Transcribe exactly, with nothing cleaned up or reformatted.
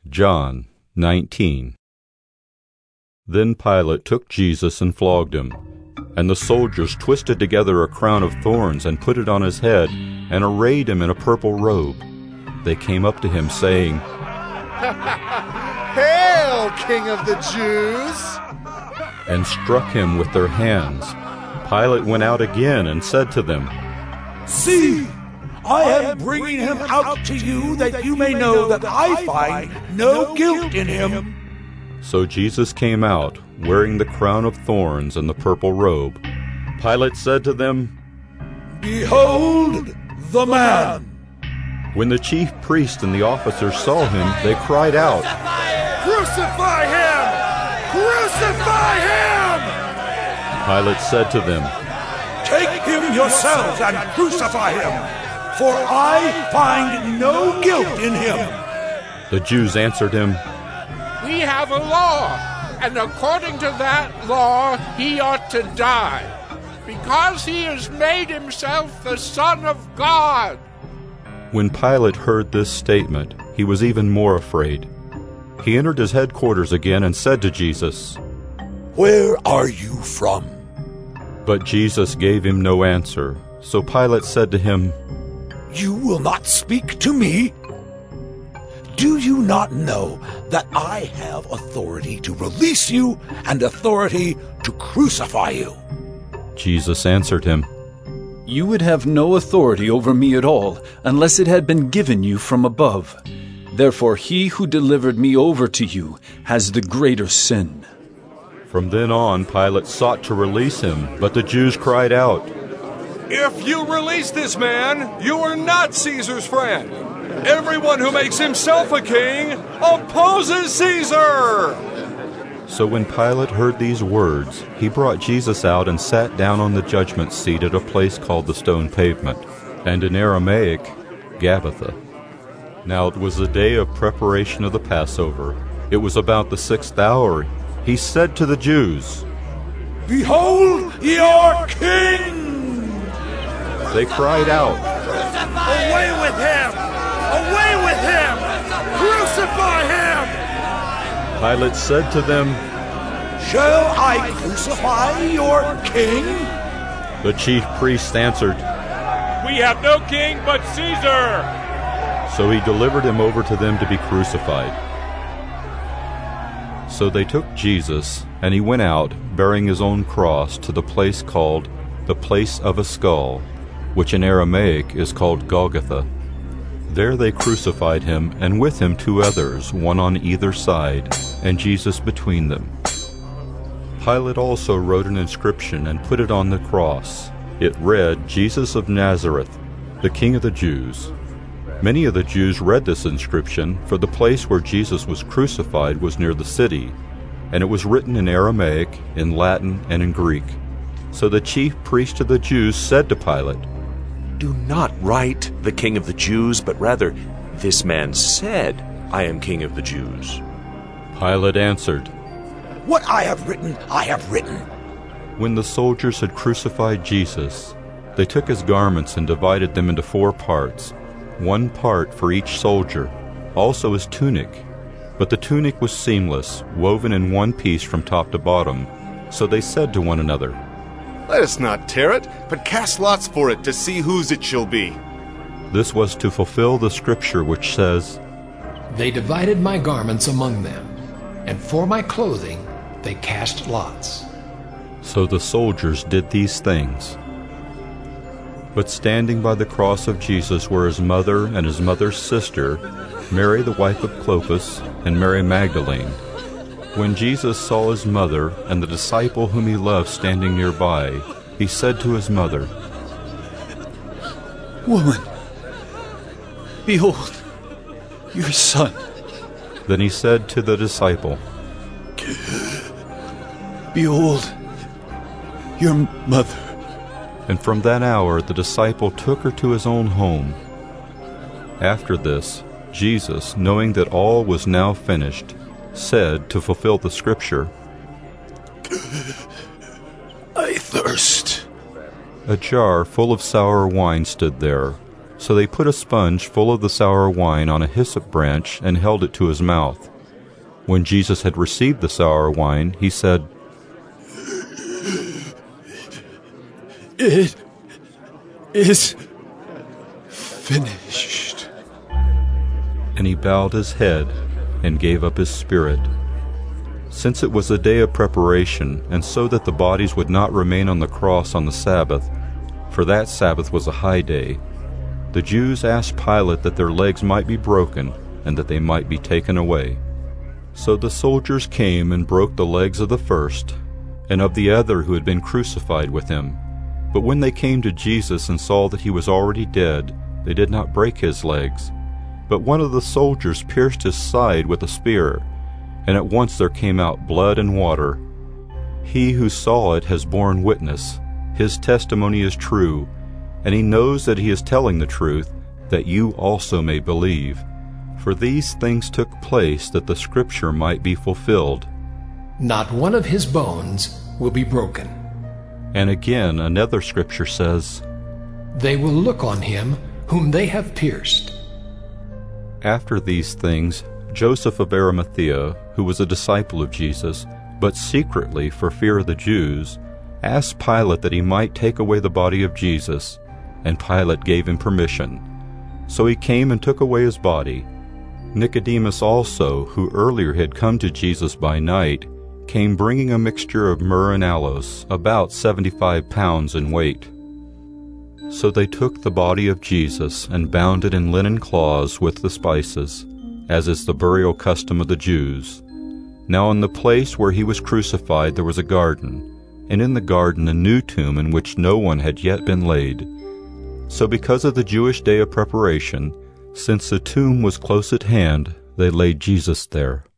John nineteen. Then Pilate took Jesus and flogged him, and the soldiers twisted together a crown of thorns and put it on his head, and arrayed him in a purple robe. They came up to him, saying, "Hail, King of the Jews!" and struck him with their hands. Pilate went out again and said to them, "See, I am bringing him out to you, that you may know that I find no guilt in him." So Jesus came out, wearing the crown of thorns and the purple robe. Pilate said to them, "Behold the man!" When the chief priests and the officers saw him, they cried out, "Crucify him! Crucify him!" Pilate said to them, "Take him yourselves and crucify him, for I find no guilt in him." The Jews answered him, "We have a law, and according to that law he ought to die, because he has made himself the Son of God." When Pilate heard this statement, he was even more afraid. He entered his headquarters again and said to Jesus, "Where are you from?" But Jesus gave him no answer. So Pilate said to him, "You will not speak to me? Do you not know that I have authority to release you and authority to crucify you?" Jesus answered him, "You would have no authority over me at all, unless it had been given you from above. Therefore he who delivered me over to you has the greater sin." From then on, Pilate sought to release him, but the Jews cried out, "If you release this man, you are not Caesar's friend. Everyone who makes himself a king opposes Caesar!" So when Pilate heard these words, he brought Jesus out and sat down on the judgment seat at a place called the Stone Pavement, and in Aramaic, Gabbatha. Now it was the day of preparation of the Passover. It was about the sixth hour. He said to the Jews, "Behold your king!" They cried out, "Away with him! Away with him! Crucify him!" Pilate said to them, "Shall I crucify your king?" The chief priests answered, "We have no king but Caesar!" So he delivered him over to them to be crucified. So they took Jesus, and he went out, bearing his own cross, to the place called the Place of a Skull, which in Aramaic is called Golgotha. There they crucified him, and with him two others, one on either side, and Jesus between them. Pilate also wrote an inscription and put it on the cross. It read, "Jesus of Nazareth, the King of the Jews." Many of the Jews read this inscription, for the place where Jesus was crucified was near the city, and it was written in Aramaic, in Latin, and in Greek. So the chief priest of the Jews said to Pilate, "Do not write the King of the Jews, but rather, this man said, 'I am King of the Jews.'" Pilate answered, "What I have written, I have written." When the soldiers had crucified Jesus, they took his garments and divided them into four parts, one part for each soldier, also his tunic. But the tunic was seamless, woven in one piece from top to bottom. So they said to one another, "Let us not tear it, but cast lots for it to see whose it shall be." This was to fulfill the scripture which says, "They divided my garments among them, and for my clothing they cast lots." So the soldiers did these things. But standing by the cross of Jesus were his mother and his mother's sister, Mary the wife of Clopas, and Mary Magdalene. When Jesus saw his mother and the disciple whom he loved standing nearby, he said to his mother, "Woman, behold your son." Then he said to the disciple, "Behold your mother." And from that hour the disciple took her to his own home. After this, Jesus, knowing that all was now finished, said, to fulfill the scripture, "I thirst." A jar full of sour wine stood there. So they put a sponge full of the sour wine on a hyssop branch and held it to his mouth. When Jesus had received the sour wine, he said, "It is finished." And he bowed his head and gave up his spirit. Since it was a day of preparation, and so that the bodies would not remain on the cross on the Sabbath, for that Sabbath was a high day, the Jews asked Pilate that their legs might be broken and that they might be taken away. So the soldiers came and broke the legs of the first and of the other who had been crucified with him. But when they came to Jesus and saw that he was already dead, they did not break his legs. But one of the soldiers pierced his side with a spear, and at once there came out blood and water. He who saw it has borne witness. His testimony is true, and he knows that he is telling the truth, that you also may believe. For these things took place that the scripture might be fulfilled. Not one of his bones will be broken. And again another scripture says, They will look on him whom they have pierced. After these things, Joseph of Arimathea, who was a disciple of Jesus, but secretly for fear of the Jews, asked Pilate that he might take away the body of Jesus, and Pilate gave him permission. So he came and took away his body. Nicodemus also, who earlier had come to Jesus by night, came bringing a mixture of myrrh and aloes, about seventy-five pounds in weight. So they took the body of Jesus and bound it in linen cloths with the spices, as is the burial custom of the Jews. Now in the place where he was crucified there was a garden, and in the garden a new tomb in which no one had yet been laid. So because of the Jewish day of preparation, since the tomb was close at hand, they laid Jesus there.